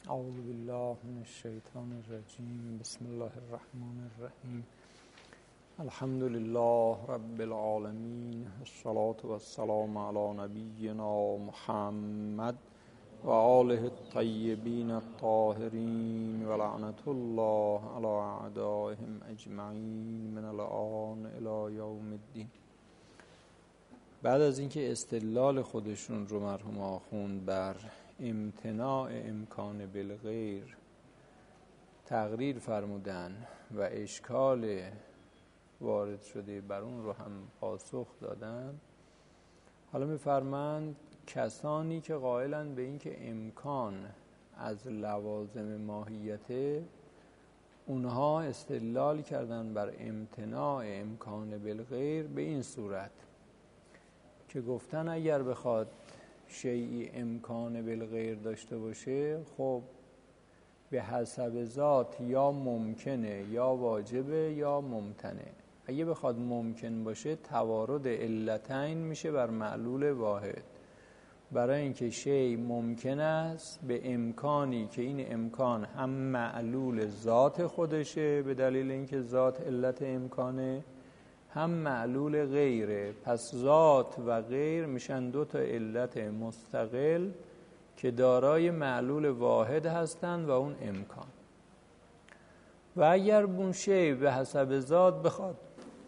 اعوذ بالله من الشیطان الرجیم. بسم الله الرحمن الرحیم. الحمد لله رب العالمین، الصلاة والسلام علی نبینا محمد و آله الطیبین الطاهرین و لعنت الله علی اعدائهم اجمعین من الآن الی یوم الدین. بعد از اینکه استدلال خودشون رو مرحوم آخوند بر امتناع امکان بالغیر تقریر فرمودن و اشکال وارد شده بر اون رو هم پاسخ دادن، حالا می‌فرمایند کسانی که قائلند به این که امکان از لوازم ماهیته، اونها استدلال کردن بر امتناع امکان بالغیر به این صورت که گفتن اگر بخواد شیئی امکان بالغیر داشته باشه، خب به حسب ذات یا ممکنه یا واجبه یا ممتنه. اگه بخواد ممکن باشه توارد علتین میشه بر معلول واحد، برای اینکه شیء ممکن است به امکانی که این امکان هم معلول ذات خودشه به دلیل اینکه ذات علت امکانه، هم معلول غیره. پس ذات و غیر میشن دو تا علت مستقل که دارای معلول واحد هستند و اون امکان. و اگر اون شی به حسب ذات بخواد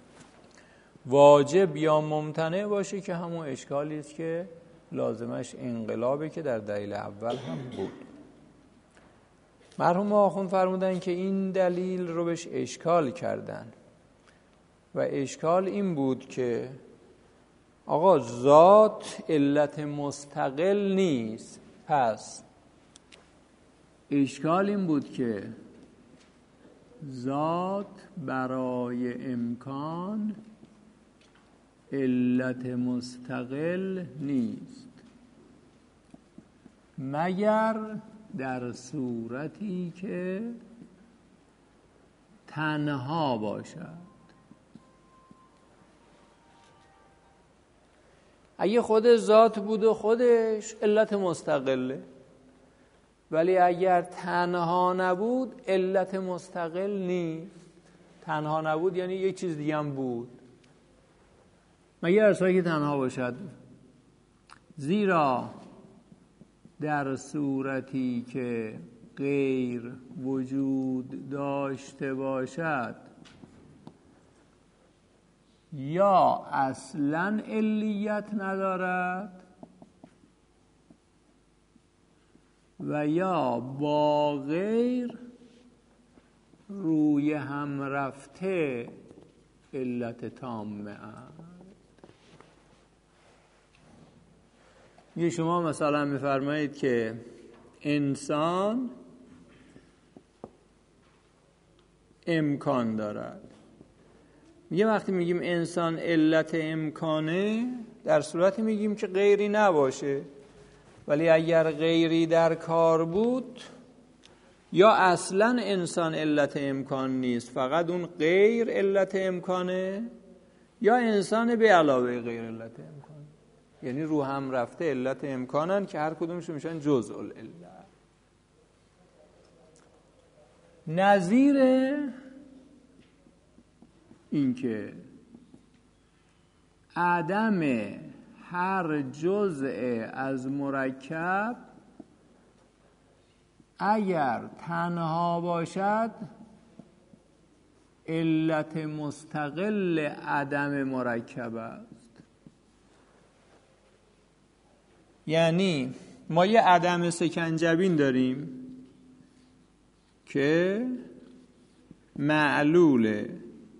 واجب یا ممتنع باشه که همون اشکالی است که لازمش انقلابه که در دلیل اول هم بود. مرحوم آخوند فرمودن که این دلیل رو بهش اشکال کردن و اشکال این بود که آقا ذات علت مستقل نیست. پس اشکال این بود که ذات برای امکان علت مستقل نیست مگر در صورتی که تنها باشد. اگه خود ذات بود و خودش علت مستقله، ولی اگر تنها نبود علت مستقل نیست. تنها نبود یعنی یک چیز دیگه هم بود، مگر اصلا که تنها باشد. زیرا در صورتی که غیر وجود داشته باشد یا اصلاً علیت ندارد و یا با غیر روی هم رفته علت تامه است. یه شما مثلا میفرمایید که انسان امکان دارد. میگه وقتی میگیم انسان علت امکانه، در صورتی میگیم که غیری نباشه، ولی اگر غیری در کار بود یا اصلا انسان علت امکان نیست، فقط اون غیر علت امکانه، یا انسان به علاوه غیر علت امکانه، یعنی رو هم رفته علت امکانن که هر کدومشون میشن جزء العلت. نظیر این که عدم هر جزء از مرکب اگر تنها باشد علت مستقل عدم مرکب است. یعنی ما یه عدم سکنجبین داریم که معلوله.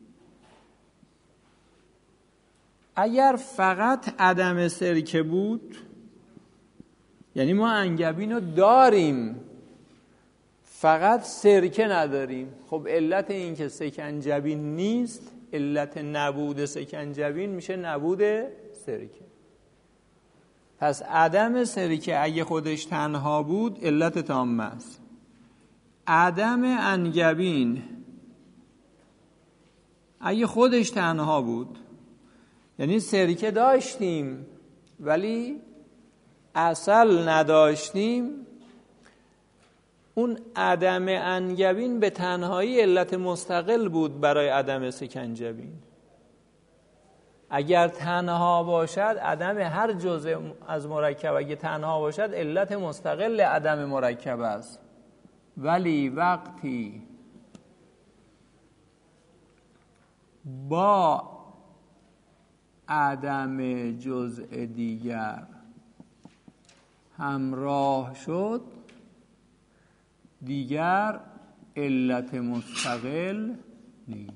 اگر فقط عدم سرکه بود، یعنی ما انگبین رو داریم فقط سرکه نداریم، خب علت این که سکنجبین نیست، علت نبود سکنجبین میشه نبود سرکه. پس عدم سرکه اگه خودش تنها بود علت تامه است. عدم انگبین اگه خودش تنها بود، یعنی سرکه داشتیم ولی عسل نداشتیم، اون عدم انگبین به تنهایی علت مستقل بود برای عدم سکنجبین. اگر تنها باشد عدم هر جزء از مرکب اگه تنها باشد علت مستقل عدم مرکب است، ولی وقتی با عدم جزء دیگر همراه شد دیگر علت مستقل نیست.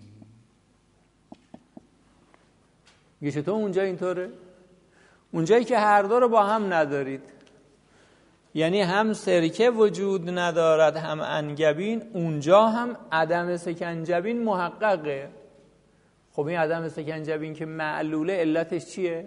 میگه چطور اونجا اینطوره؟ اونجایی که هر دو رو با هم ندارید، یعنی هم سرکه وجود ندارد هم انگبین، اونجا هم عدم سکنجبین محققه. خب این عدم سکنجبین که معلوله علتش چیه؟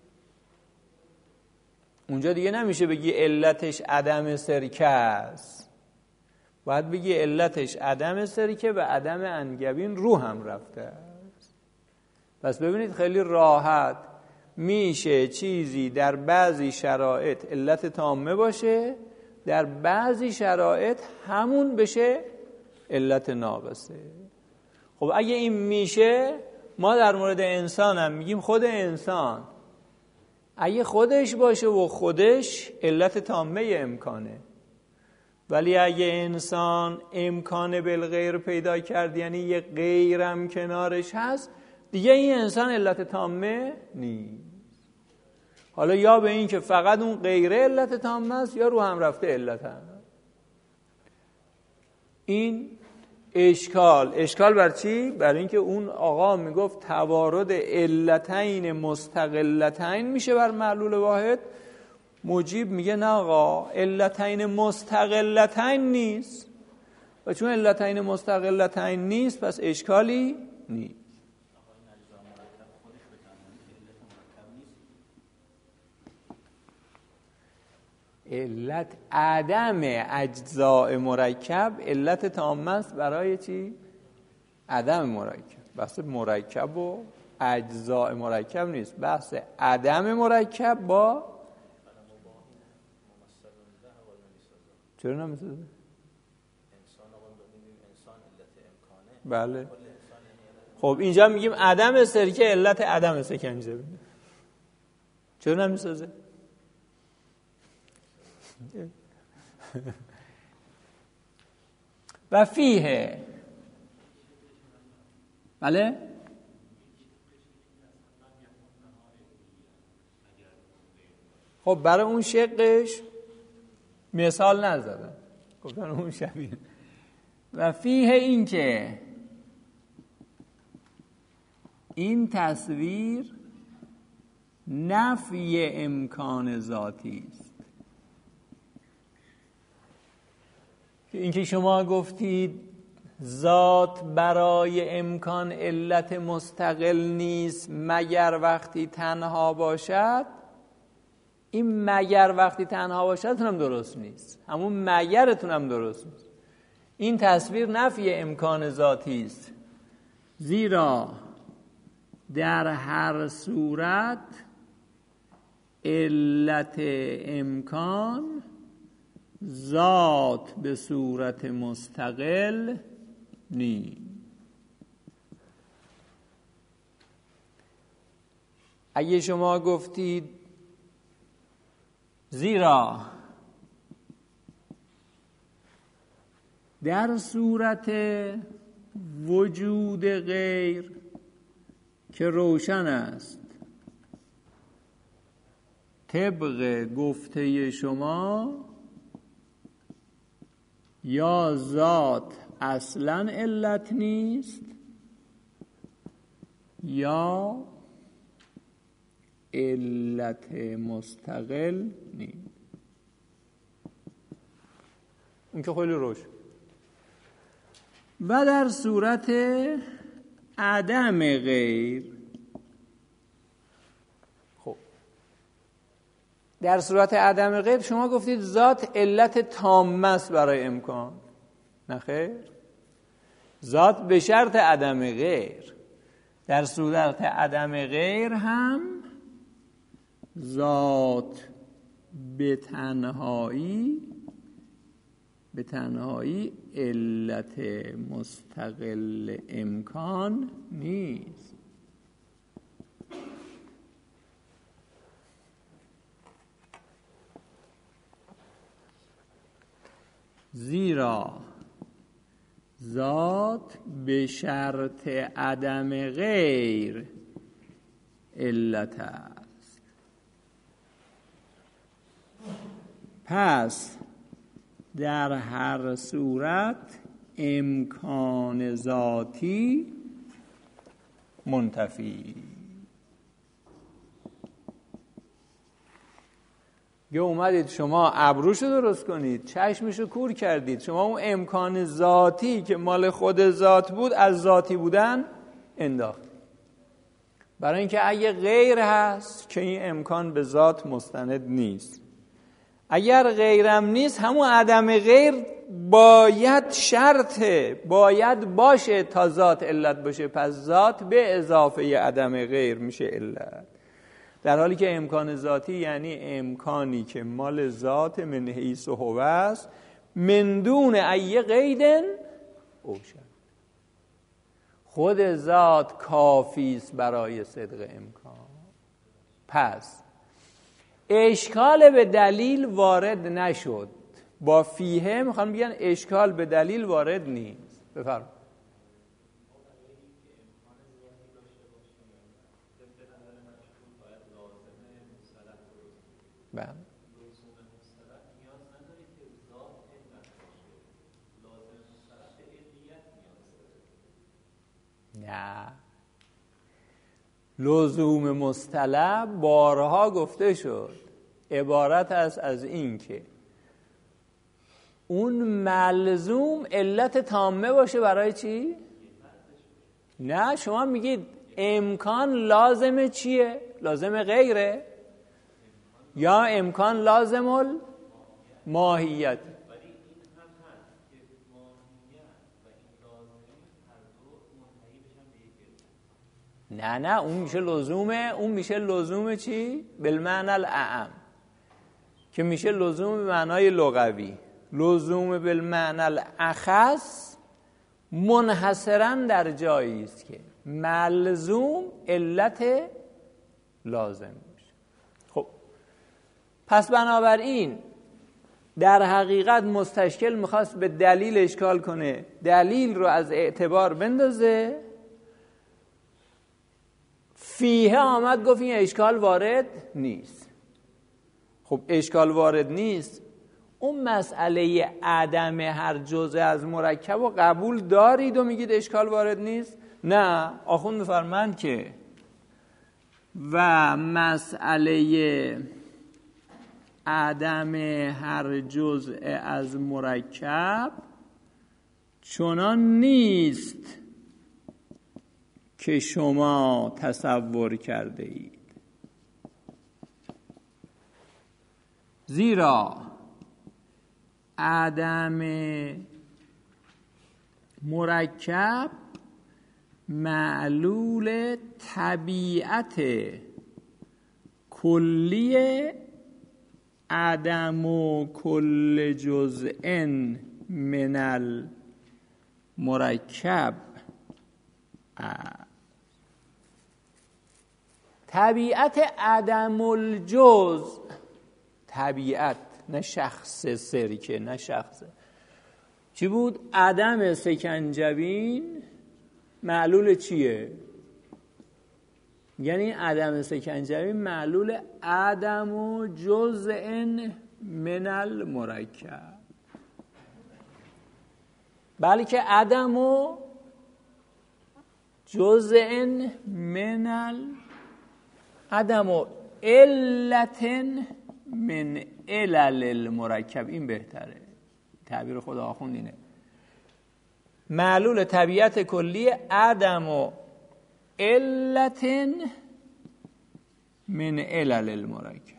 اونجا دیگه نمیشه بگی علتش عدم سرکه است، باید بگی علتش عدم سرکه و عدم انگبین رو هم رفته است. پس ببینید خیلی راحت میشه چیزی در بعضی شرایط علت تامه باشه، در بعضی شرایط همون بشه علت ناقصه. خب اگه این میشه، ما در مورد انسان هم میگیم خود انسان اگه خودش باشه و خودش علت تامه امکانه، ولی اگه انسان امکان بالغیر پیدا کرد، یعنی یه غیرم کنارش هست، دیگه این انسان علت تامه نیست. حالا یا به این که فقط اون غیره علت تامه است یا رو هم رفته علت هم. این اشکال بر چی؟ بر اینکه اون آقا میگفت توارد علتین مستقلتین میشه بر معلول واحد. مجیب میگه نه آقا، علتین مستقلتین نیست، و چون علتین مستقلتین نیست پس اشکالی نیست. علت عدم اجزاء مرکب علت تامه است برای چی؟ عدم مرکب. بحث مرکب و اجزاء مرکب نیست، بحث عدم مرکب با چرا نمیسازه؟ انسان علت امکانه. بله. خب اینجا میگیم عدم سرکه علت عدم سکنجبین، چرا نمیسازه؟ و فیه، بله، خب برای اون شقش مثال نزدن، گفتن اون شبیه. و فیه این که این تصویر نفی امکان ذاتی است. اینکه شما گفتید ذات برای امکان علت مستقل نیست مگر وقتی تنها باشد، این مگر وقتی تنها باشد هم درست نیست، همون مگرتون هم درست نیست. این تصویر نفی امکان ذاتی است، زیرا در هر صورت علت امکان ذات به صورت مستقل نیست. اگه شما گفتید زیرا در صورت وجود غیر که روشن است طبق گفته شما، یا ذات اصلا علت نیست یا علت مستقل نیست. این که خیلی روشن. و در صورت عدم غیر، خب در صورت عدم غیر شما گفتید ذات علت تامه است برای امکان، نه خیر، ذات به شرط عدم غیر. در صورت عدم غیر هم ذات به تنهایی به تنهایی علت مستقل امکان نیست. زیرا ذات به شرط عدم غیر علت است. پس در هر صورت امکان ذاتی منتفی. یه اومدید شما ابروشو درست کنید، چشمشو کور کردید، شما اون امکان ذاتی که مال خود ذات بود از ذاتی بودن انداخت. برای اینکه اگه غیر هست که این امکان به ذات مستند نیست، اگر غیرم نیست همون عدم غیر باید شرطه، باید باشه تا ذات علت باشه، پس ذات به اضافه عدم غیر میشه علت. در حالی که امکان ذاتی یعنی امکانی که مال ذات من حیث و هو است من دون ای قید اوشن. خود ذات کافی است برای صدق امکان. پس اشکال به دلیل وارد نشد. با فیه میخوان بگن اشکال به دلیل وارد نیست. بفرمایید. بله. نه، لزوم مستلب بارها گفته شد عبارت است از این که اون ملزوم علت تامه باشه. برای چی؟ نه، شما میگید امکان لازم چیه؟ لازم غیره یا امکان لازم الماهیت؟ نه اون میشه لزومه. اون میشه لزوم چی؟ بالمعنی الاعم که میشه لزوم به معنای لغوی. لزوم بالمعنی الاخص منحصرا در جایی است که ملزوم علت لازم باشه. خب پس بنابراین در حقیقت مستشکل میخواست به دلیل اشکال کنه، دلیل رو از اعتبار بندازه. فیه آمد گفت این اشکال وارد نیست. خب اشکال وارد نیست، اون مسئله عدم هر جزء از مرکب رو قبول دارید و میگید اشکال وارد نیست؟ نه، آخوند میفرمند که و مسئله عدم هر جزء از مرکب چنان نیست که شما تصور کرده اید. زیرا عدم مرکب معلول طبیعت کلی عدم و کل جزء من المرکب. طبیعت عدم الجزء، طبیعت نه شخص سرکه، نه شخص چی بود؟ عدم سکنجبین معلول چیه؟ یعنی عدم سکنجبین معلول عدم و جزء من المرکب، بلکه عدم و جزء من عدم و علت من علل المرکب. این بهتره، تعبیر خود آخوند اینه. معلول طبیعت کلی عدم و علت من علل المرکب.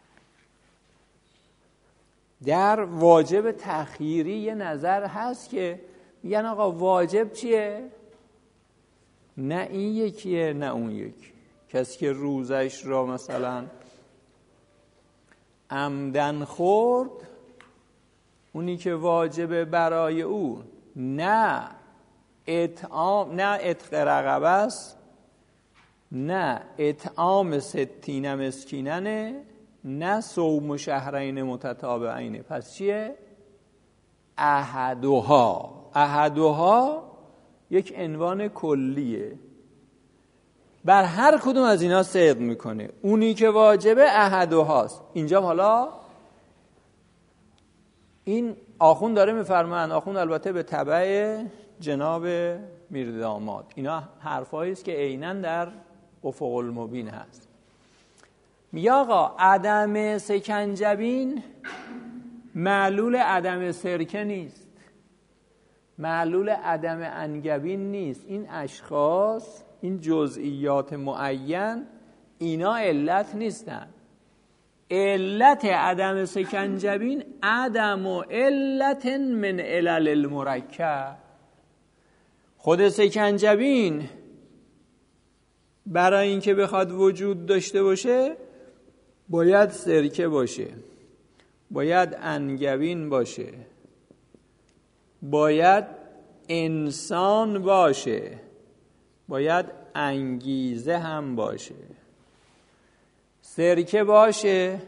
در واجب تأخیری یه نظر هست که میگن آقا واجب چیه؟ نه این یکیه نه اون یکی. کسی که روزش را مثلا عمدن خورد اونی که واجبه برای او نه اطعام، نه عتق رقبه است، نه اطعام 60 مسکیننه، نه صوم شهرین متتابعین. پس چیه؟ احدها. احدها یک عنوان کلیه، بر هر کدوم از اینا صدق میکنه. اونی که واجبه احدهاست. اینجا حالا این آخوند داره میفرمان، آخوند البته به تبع جناب میرداماد، اینا حرفایی است که عیناً در افق المبین هست. میگه آقا عدم سکنجبین معلول عدم سرکه نیست، معلول عدم انگبین نیست. این اشخاص، این جزئیات معین، اینا علت نیستن. علت عدم سکنجبین عدم و علت من علل المرکب. خود سکنجبین برای اینکه بخواد وجود داشته باشه باید سرکه باشه، باید انگبین باشه، باید انسان باشه، باید انگیزه هم باشه. سرکه باشه،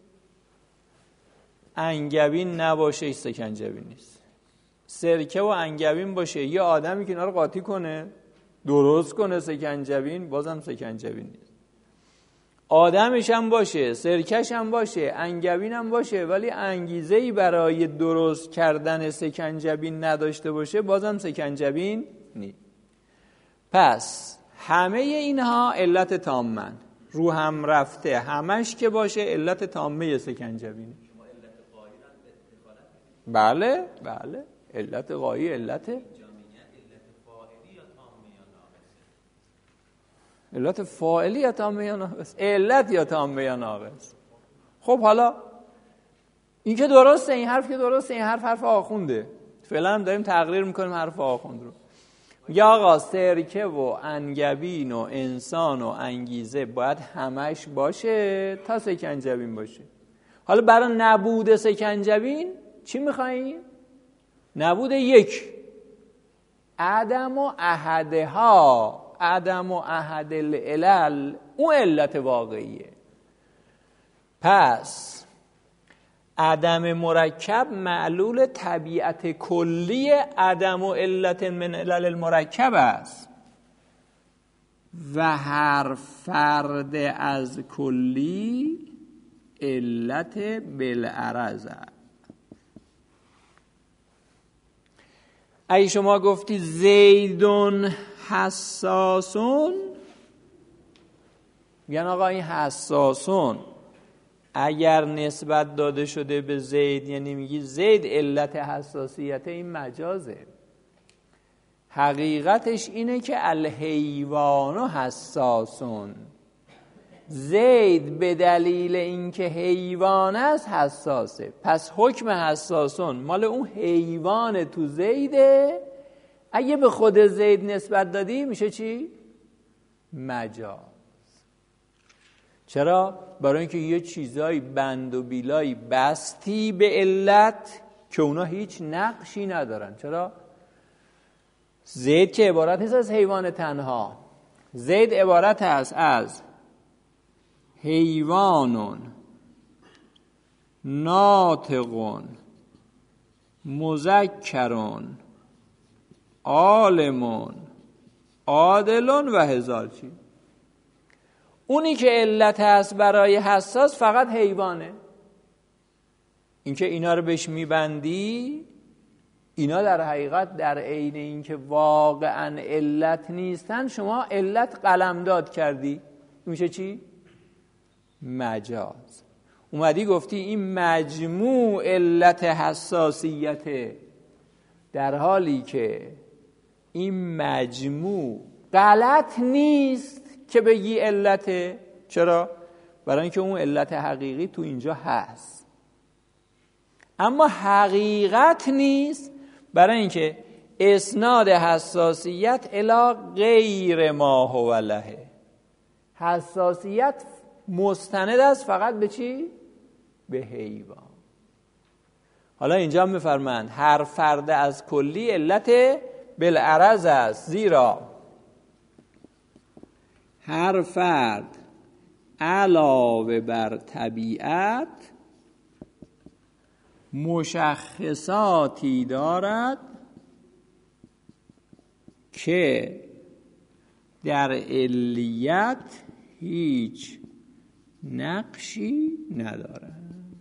انگبین نباشه، سکنجبین نیست. سرکه و انگبین باشه، یه آدمی که اینا رو قاطی کنه، درست کنه سکنجبین، بازم سکنجبین نیست. آدمش هم باشه، سرکش هم باشه، انگبین هم باشه، ولی انگیزه‌ای برای درست کردن سکنجبین نداشته باشه، بازم سکنجبین نیست. پس همه اینها علت تامن، رو هم رفته همش که باشه علت تامه سکنجبین. شما علت قایی را بله بله، علت قایی علت علت فاعلی یا تامه یا ناقص؟ علت یا تامه یا ناقص؟ خب حالا این که درسته، این حرف که درسته، این حرف آخونده. فعلا هم داریم تقریر میکنیم حرف آخوند رو. یا آقا سرکه و انگبین و انسان و انگیزه باید همش باشه تا سکنجبین باشه. حالا برای نبود سکنجبین چی میخواییم؟ نبود یک، عدم و احدها، عدم و احد العلل، اون علت واقعیه. پس عدم مرکب معلول طبیعت کلی عدم و علت من علل المرکب است و هر فرد از کلی علت بالعرض. اگه شما گفتی زیدون حساسون، میگن آقا این حساسون اگر نسبت داده شده به زید، یعنی میگی زید علت حساسیت، این مجازه. حقیقتش اینه که الحیوان حساسون، زید به دلیل اینکه حیوان است حساسه. پس حکم حساسون مال اون حیوان تو زیده. اگه به خود زید نسبت دادی میشه چی؟ مجاز. چرا؟ برای اینکه یه چیزایی بند و بیلایی بستی به علت که اونا هیچ نقشی ندارن. چرا؟ زید که عبارت نیست از حیوان تنها، زید عبارت است از حیوانون ناطقون مذکرون عالمون عادلون و هزار چیز. اونی که علت هست برای حساس فقط حیوانه. اینکه اینا رو بهش میبندی، اینا در حقیقت در عین اینکه واقعا علت نیستن، شما علت قلمداد کردی، میشه چی؟ مجاز. اومدی گفتی این مجموع علت حساسیته، در حالی که این مجموع غلط نیست که بگی علته. چرا؟ برای اینکه اون علت حقیقی تو اینجا هست، اما حقیقت نیست، برای اینکه اسناد حساسیت الی غیر ما هو له. حساسیت مستند است فقط به چی؟ به حیوان. حالا اینجا میفرمند هر فرد از کلی علت بالعرض است، زیرا هر فرد علاوه بر طبیعت مشخصاتی دارد که در علیت هیچ نقشی ندارد.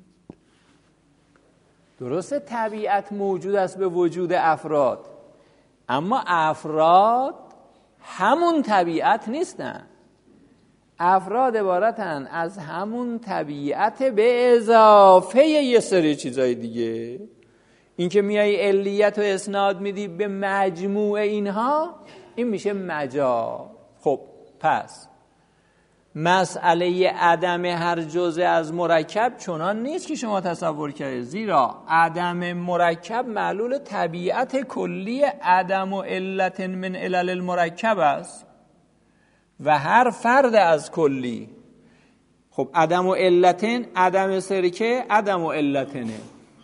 درسته طبیعت موجود است به وجود افراد، اما افراد همون طبیعت نیستن. افراد عبارتن از همون طبیعت به اضافه یه سری چیزای دیگه. این که میای علیت و اسناد میدی به مجموع اینها، این میشه مجاز. خب پس مسئله عدم هر جزء از مرکب چنان نیست که شما تصور کردید، زیرا عدم مرکب معلول طبیعت کلی عدم و علت من علل المرکب است و هر فرد از کلی. خب عدم و علتن، عدم سرکه عدم و علتنه،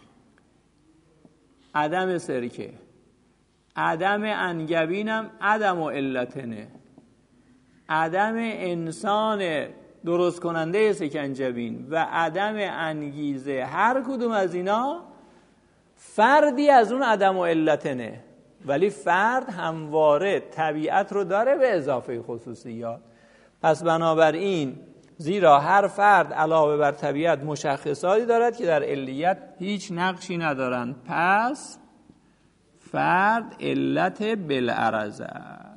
عدم سرکه عدم انگبینم عدم و علتنه، عدم انسان درست کننده سکنجبین و عدم انگیزه، هر کدوم از اینا فردی از اون عدم و علتنه. ولی فرد همواره طبیعت رو داره به اضافه خصوصیات. پس بنابراین زیرا هر فرد علاوه بر طبیعت مشخصاتی دارد که در علیت هیچ نقشی ندارند، پس فرد علت بالعرض است.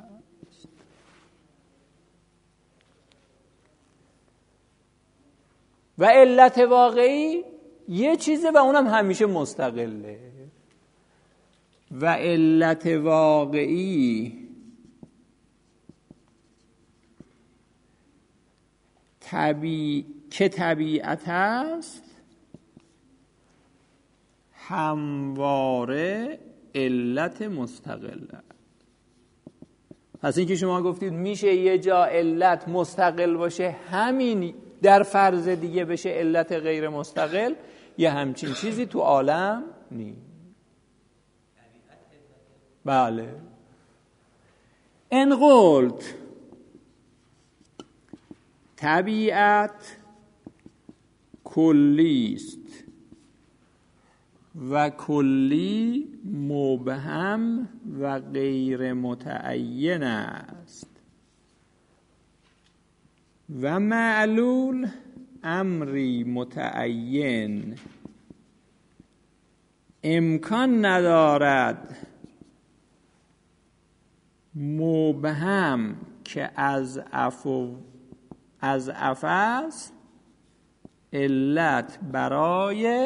و علت واقعی یه چیزه و اونم همیشه مستقله. و علت واقعی که طبیعت است همواره علت مستقله. پس این که شما گفتید میشه یه جا علت مستقل باشه، همین در فرض دیگه بشه علت غیر مستقل، یه همچین چیزی تو عالم نیست. بله. ان قلت طبیعت کلی است و کلی مبهم و غیر متعین است و معلول امری متعین، امکان ندارد مبهم که از عفاست علت برای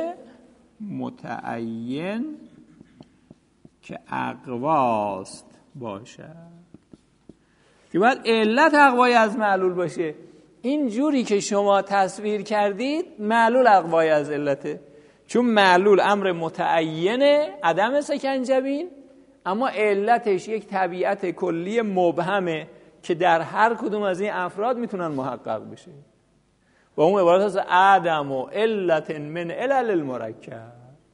متعین که اقواست باشد. که باید علت اقوای از معلول باشه. این جوری که شما تصویر کردید معلول اقوای از علته، چون معلول امر متعینه عدم سکنجبین، اما علتش یک طبیعت کلی مبهمه که در هر کدوم از این افراد میتونن محقق بشه و اون عبارت از عدم و علت من علل المرکب.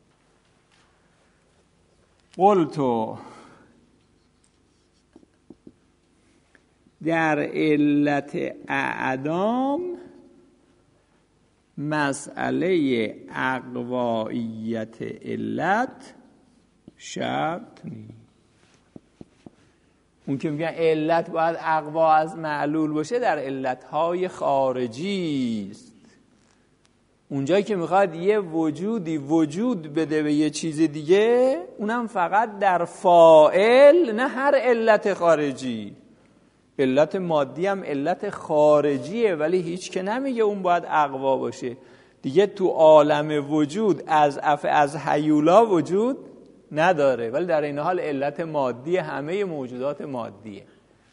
قلتو در علت اعدام مسئله اقواییت علت شرط نیست. اون که میگن علت باید اقوا از معلول باشه در علتهای خارجی است. اونجایی که میخواد یه وجودی وجود بده به یه چیز دیگه، اونم فقط در فاعل، نه هر علت خارجی. علت مادی هم علت خارجیه، ولی هیچ که نمیگه اون باید اقوا باشه دیگه. تو عالم وجود از هیولا وجود نداره، ولی در این حال علت مادی همه موجودات مادیه.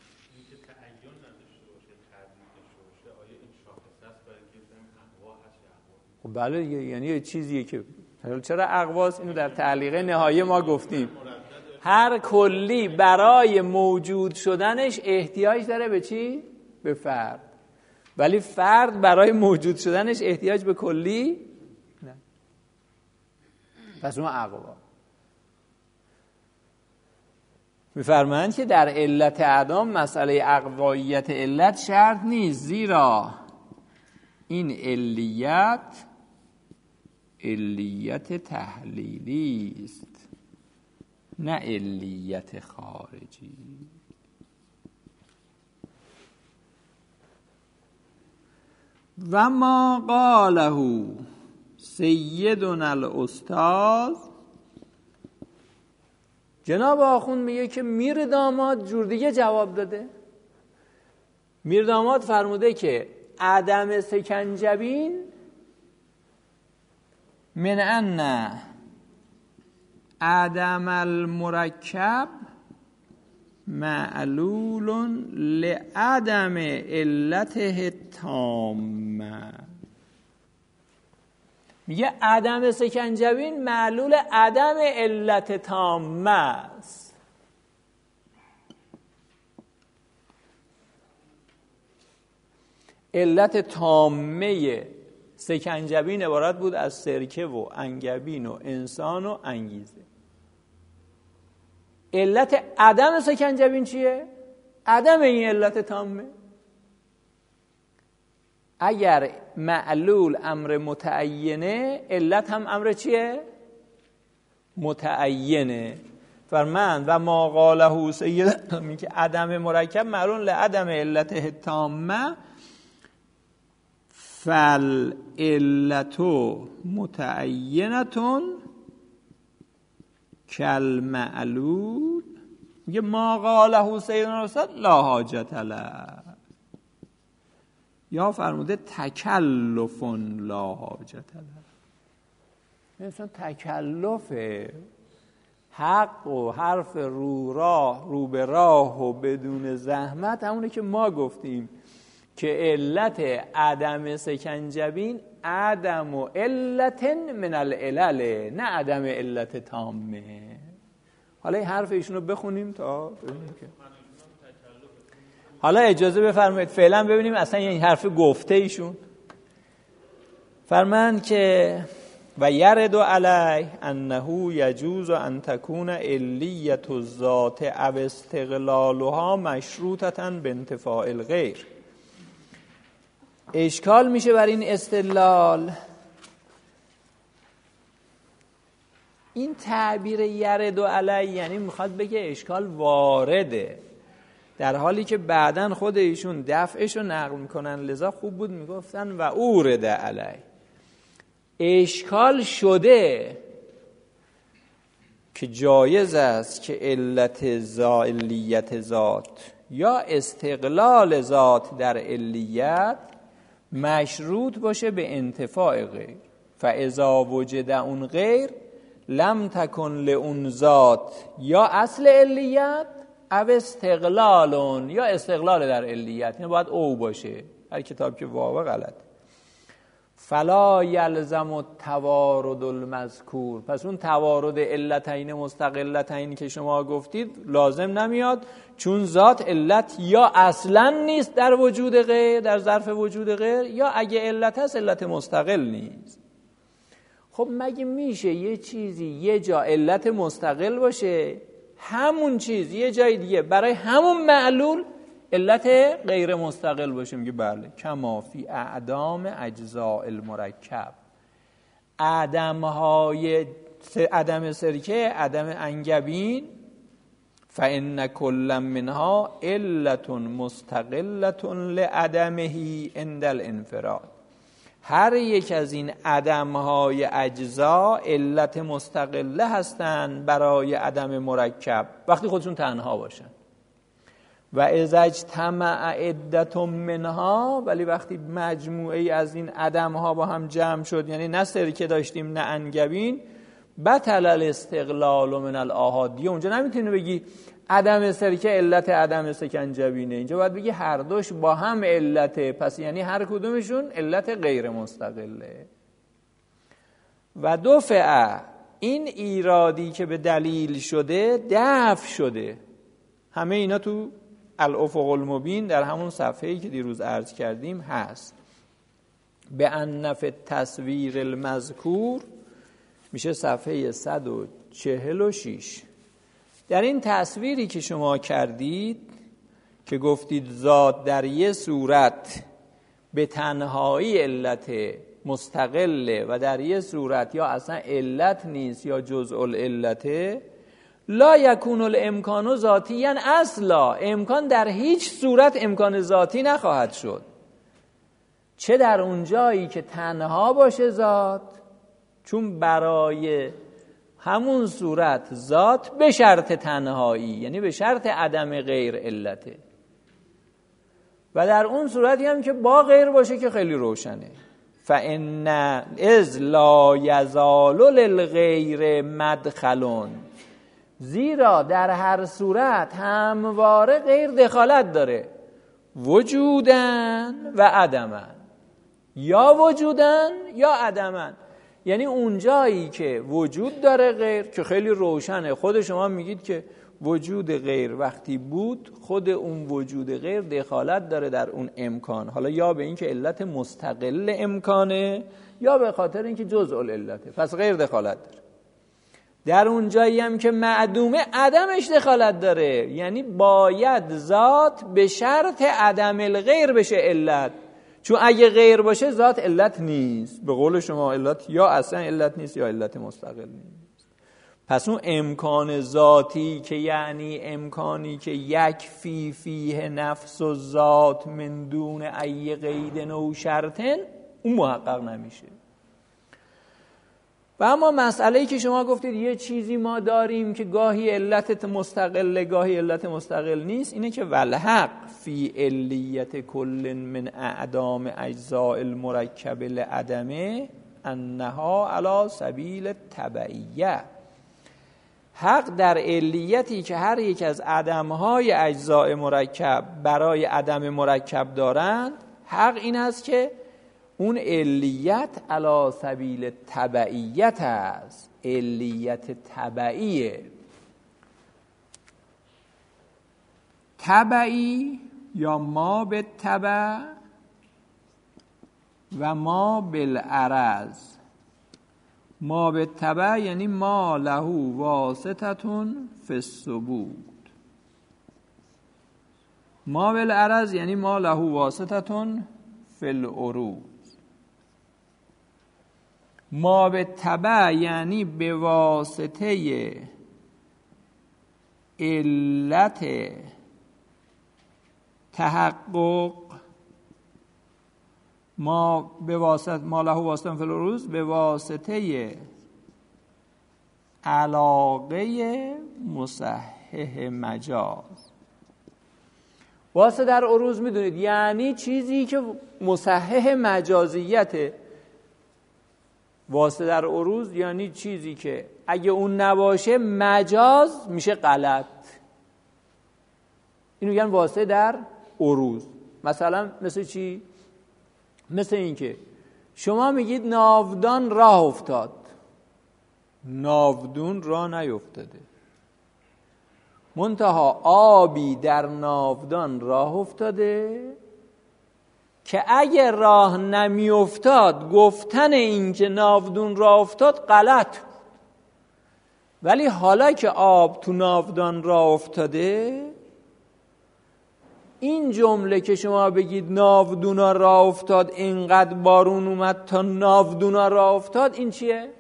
خب بله، یعنی یه چیزیه که چرا اقواست، اینو در تعلیق نهایی ما گفتیم. هر کلی برای موجود شدنش احتیاج داره به چی؟ به فرد. ولی فرد برای موجود شدنش احتیاج به کلی نه. پس اون اقوا. می‌فرمایند که در علت اعدام مسئله اقواییت علت شرط نیست، زیرا این علیت تحلیلی است نه علیت خارجی. و ما قاله سیدنا الاستاذ، جناب آخوند میگه که میر داماد جور دیگه جواب داده. میر داماد فرموده که عدم سکنجبین من ان عدم المرکب معلول لعدم علته تامه. میگه عدم سکنجبین معلول عدم علت تامه است. علت تامه سکنجبین عبارت بود از سرکه و انگبین و انسان و انگیزه. علت عدم سکنجبین چیه؟ عدم این علت تامه. اگر معلول امر متعینه، علت هم امر چیه؟ متعینه. فرمان و ما قاله سید که عدم مرکب معلول لعدم علت تامه فالعلت متعینتون کالمعلول. میگه ما قاله سیدنا رسول لا حاجت له، یا فرموده تکلف لا حاجت له. مثلا تکلف حق و حرف رو به راه و بدون زحمت همونه که ما گفتیم که علت عدم سکنجبین عدم و علت من العلل نه عدم علت تامه. حالا این حرف ایشون رو بخونیم تا ببینیم که حالا اجازه بفرمایید فعلا ببینیم اصلا این حرف گفته ایشون. فرمان که و یرد علی انه یجوز ان تکون علیت الذات او استقلالها مشروطه بانتفاع الغیر. اشکال میشه بر این استدلال. این تعبیر یرد علی یعنی میخواد بگه اشکال وارده، در حالی که بعدن خود ایشون دفعشو نقل میکنن، لذا خوب بود میگفتن و اورد علی. اشکال شده که جایز است که علیت ذات یا استقلال ذات در علیت مشروط باشه به انتفاع غیر. فاذا وجد اون غیر لم تکن لون ذات یا اصل علیت او استقلالون یا استقلال در علیت، یعنی باید او باشه. هر کتاب که واقع غلط. فلا یلزم التوارد المذکور، پس اون توارد علتین مستقلتین که شما گفتید لازم نمیاد، چون ذات علت یا اصلا نیست در وجود غیر، در ظرف وجود غیر، یا اگه علت هست علت مستقل نیست. خب مگه میشه یه چیزی یه جا علت مستقل باشه، همون چیز یه جای دیگه برای همون معلول علت غیر مستقل باشه؟ میگه بله. کما فی اعدام اجزاء المرکب، عدم سرکه، عدم انگبین، فان کل منها علت مستقلة لعدمه عند الانفراد. هر یک از این عدم‌های اجزا علت مستقله هستند برای عدم مرکب وقتی خودشون تنها باشن. و اذا اجتمع عدة منها، ولی وقتی مجموعه از این عدم‌ها با هم جمع شد، یعنی نه سرکه داشتیم نه انگبین، بطل الاستقلال من الآحاد. دیگه اونجا نمیتونی بگی عدم سرکه علت عدم سکنجبینه، اینجا باید بگی هر دوش با هم علته، پس یعنی هر کدومشون علت غیر مستقله. و دفع، این ایرادی که به دلیل شده دفع شده. همه اینا تو الافق المبین در همون صفحه‌ای که دیروز عرض کردیم هست. به ان فی التصویر المذکور میشه صفحه 146. در این تصویری که شما کردید که گفتید ذات در یه صورت به تنهایی علت مستقله و در یه صورت یا اصلا علت نیست یا جزء العلته، لا یکون الامکان ذاتیاً اصلا، امکان در هیچ صورت امکان ذاتی نخواهد شد، چه در اون جایی که تنها باشه ذات، چون برای همون صورت ذات به شرط تنهایی، یعنی به شرط عدم غیر علته، و در اون صورتی هم که با غیر باشه که خیلی روشنه. فإن اذ لا یزال للغیر مدخلون، زیرا در هر صورت همواره غیر دخالت داره، وجودن و عدمن، یا وجودن یا عدمن. یعنی اون جایی که وجود داره غیر که خیلی روشنه، خود شما میگید که وجود غیر وقتی بود، خود اون وجود غیر دخالت داره در اون امکان، حالا یا به این که علت مستقل امکانه یا به خاطر اینکه جزء العلته، پس غیر دخالت داره. در اون جایی هم که معدومه عدمش دخالت داره، یعنی باید ذات به شرط عدم الغیر بشه علت، چون اگه غیر باشه ذات علت نیست، به قول شما علت یا اصلا علت نیست یا علت مستقل نیست. پس اون امکان ذاتی که یعنی امکانی که یکفی فیه نفس و ذات من دون ای قید و شرطن، اون محقق نمیشه. و اما مسئله‌ای که شما گفتید یه چیزی ما داریم که گاهی علت مستقل گاهی علت مستقل نیست، اینه که والحق فی علیت کل من اعدام اجزاء المرکب لعدمه انها علی سبیل تبعیه. حق در علیتی که هر یک از عدمهای اجزاء مرکب برای عدم مرکب دارند، حق این است که اون علیت علی سبیل تبعیت است، علیت تبعیه. تبعی یا ما به تبع و ما بالعرض. ما به تبع یعنی ما له واسطتون فی الثبوت، ما بالعرض یعنی ما له واسطتون فی العروض. ما به تبع یعنی به واسطه علت تحقق، ما به واسطه ما له واسطه فی العروض به واسطه علاقه مصحح مجاز. واسطه در عروض میدونید یعنی چیزی که مصحح مجازیته. واسطه در عروض یعنی چیزی که اگه اون نباشه مجاز میشه غلط. اینو میگن واسطه در عروض. مثلا مثل چی؟ مثل این که شما میگید ناودان راه افتاد، ناودون راه نیفتاده، منتها آبی در ناودان راه افتاده که اگه راه نمی افتاد گفتن این که ناودون راه افتاد غلط، ولی حالا که آب تو ناودان راه افتاده، این جمله که شما بگید ناودونا راه افتاد اینقدر بارون اومد تا ناودونا راه افتاد، این چیه؟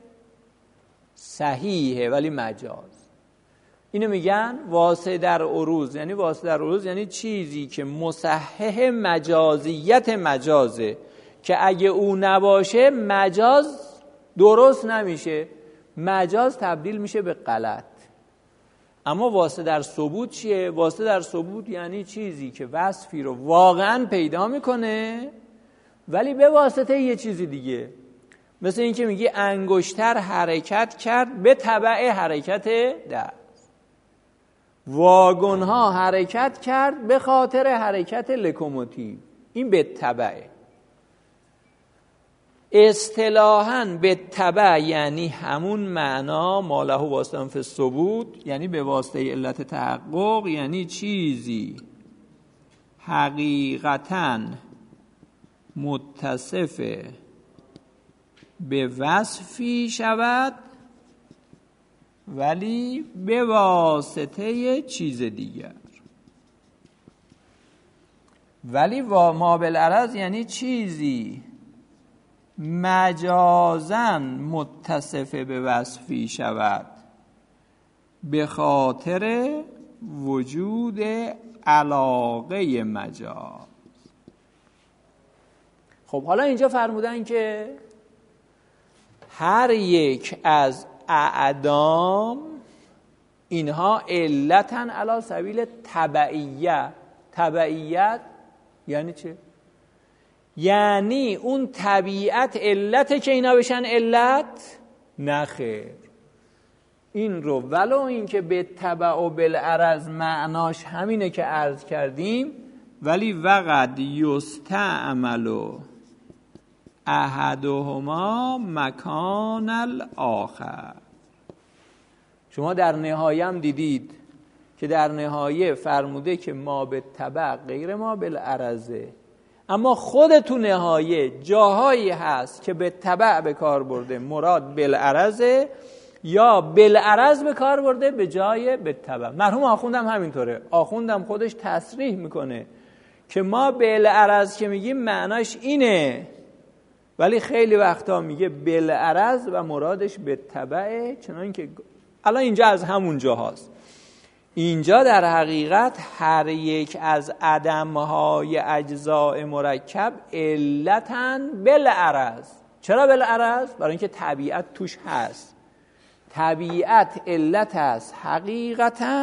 صحیحه ولی مجاز. اینو میگن واسطه در عروض. یعنی واسطه در عروض یعنی چیزی که مصحح مجازیت مجازه، که اگه او نباشه مجاز درست نمیشه، مجاز تبدیل میشه به غلط. اما واسطه در ثبوت چیه؟ واسطه در ثبوت یعنی چیزی که وصفی رو واقعا پیدا میکنه ولی به واسطه یه چیزی دیگه. مثل این که میگی انگشتر حرکت کرد به تبع حرکت دست، واگن ها حرکت کرد به خاطر حرکت لوکوموتیو، این به تبعه. اصطلاحاً به تبع یعنی همون معنا ما له واسطه فی الثبوت، یعنی به واسطه علت تحقق، یعنی چیزی حقیقتاً متصف به وصفی شود ولی به واسطه چیز دیگر. ولی ما بالعرض یعنی چیزی مجازاً متصف به وصفی شود به خاطر وجود علاقه مجاز. خب حالا اینجا فرمودن که هر یک از اعدام اینها علتن علی سبیل تبعیت. تبعیت یعنی چه؟ یعنی اون طبیعت علته که اینا بشن علت؟ نه خیر. این رو ولو این که به تبع و بالعرض معناش همینه که عرض کردیم، ولی وقد یستعمل احدهما مکان الاخر. شما در نهایه هم دیدید که در نهایه فرموده که ما به تبع غیر ما بالعرضه، اما خود تو نهایه جاهایی هست که به تبع به کار برده مراد بالعرضه یا بالعرض به کار برده به جای به تبع. مرحوم آخوندم همینطوره. آخوندم خودش تصریح میکنه که ما بالعرض که میگیم معناش اینه، ولی خیلی وقتا میگه بالعرض و مرادش به تبعه. چنان که الان اینجا از همون جاهاست. اینجا در حقیقت هر یک از عدمهای اجزاء مرکب علتن بالعرض. چرا بالعرض؟ برای اینکه طبیعت توش هست. طبیعت علت است حقیقتاً.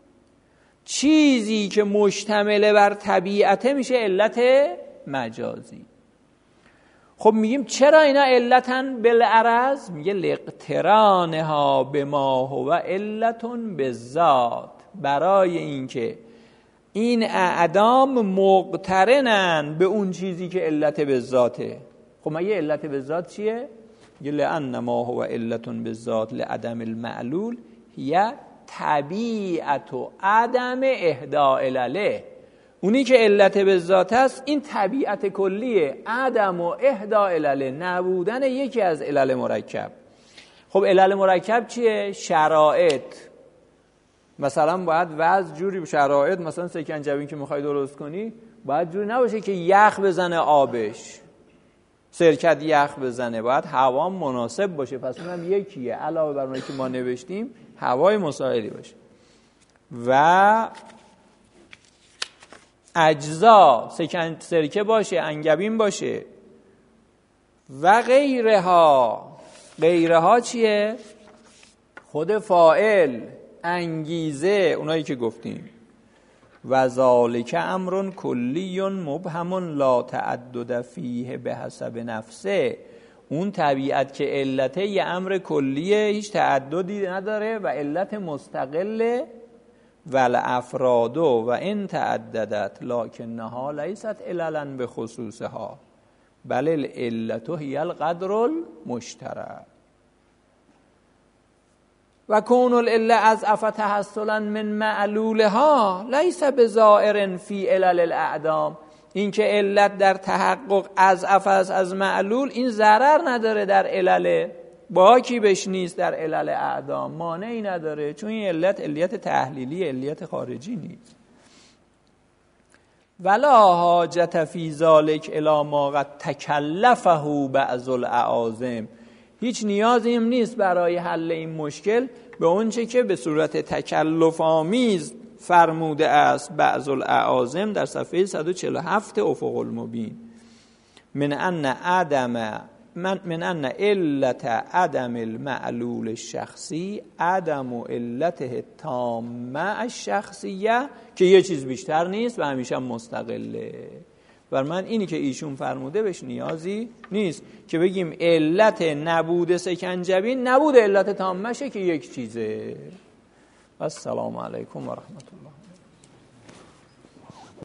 چیزی که مشتمل بر طبیعته میشه علت مجازی. خب میگیم چرا اینا علتن بالعرض؟ میگه لاقترانها بما هو علتون بالذات. برای اینکه این اعدام مقترنن به اون چیزی که علت بالذاته. خب مگه علت بالذات چیه؟ میگه لأن ما هو علتون بالذات لعدم المعلول هی طبیعت و عدم اهداء الاله. اونی که علت بالذات است این طبیعت کلیه، عدم و اهداء الاله، نبودن یکی از علل مرکب. خب علل مرکب چیه؟ شرایط. مثلا باید وضع جوری شرایط، مثلا سکنجبین که میخوای درست کنی باید جوری نباشه که یخ بزنه آبش، سرکت یخ بزنه، باید هوا مناسب باشه. پس اونم یکیه، علاوه بر اونایی که ما نوشتیم هوای مساعدی باشه. و اجزا سرکه باشه، انگبین باشه و غیرها. غیرها چیه؟ خود فاعل، انگیزه، اونایی که گفتیم. و ذالک امر کلی مبهم لا تعدد فیه به حسب نفسه. اون طبیعت که علته یه امر کلیه، هیچ تعددی نداره و علت مستقله. والافراد و ان تعددت لکنها لیست عللا به خصوصها بل العلت هی القدر المشترک. و کون العله اضعف تحصلا من معلولها لیس بظاهر فی علل الاعدام. این که علت در تحقق اضعف است از معلول، این ضرر نداره در علل، باکی بش نیست در علل اعدام، مانعی نداره، چون این علت تحلیلی، علت خارجی نیست. ولا حاجت فی ذلک الی ما قد تکلفه بعض الاعاظم. هیچ نیازی هم نیست برای حل این مشکل به اونچه که به صورت تکلف آمیز فرموده است بعض الاعاظم در صفحه 147 افق المبین. من ان علت عدم المعلول الشخصی عدم علته تامه الشخصیه، که یه چیز بیشتر نیست و همیشه مستقله. بر من اینی که ایشون فرموده بهش نیازی نیست که بگیم علت نبود سکنجبین نبود علت تامشه که یک چیزه. السلام علیکم و رحمت الله.